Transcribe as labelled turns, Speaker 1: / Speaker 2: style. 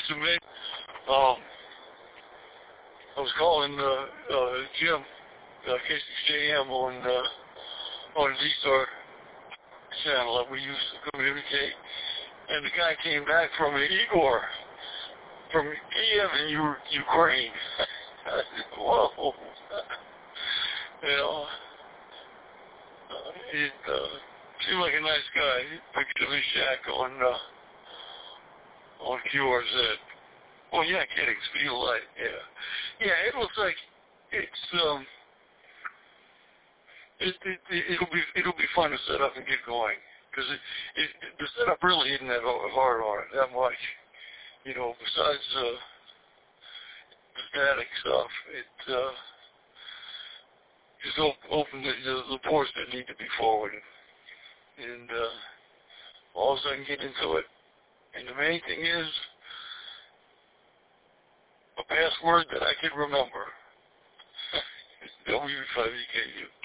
Speaker 1: to me. I was calling Jim, KCJM on D-Star channel that we used to communicate, and the guy came back from Igor, from Kiev in Ukraine. I said, whoa. You know, he seemed like a nice guy. He picked up his shack on QRZ. Oh yeah, kidding, speed of light, yeah. Yeah, it looks like it's it'll be fun to set up and get going, because the setup really isn't that hard on it, that much. You know, besides the static stuff, it just open the ports that need to be forwarded, and all of a sudden get into it. And the main thing is a password that I can remember. W5EKU.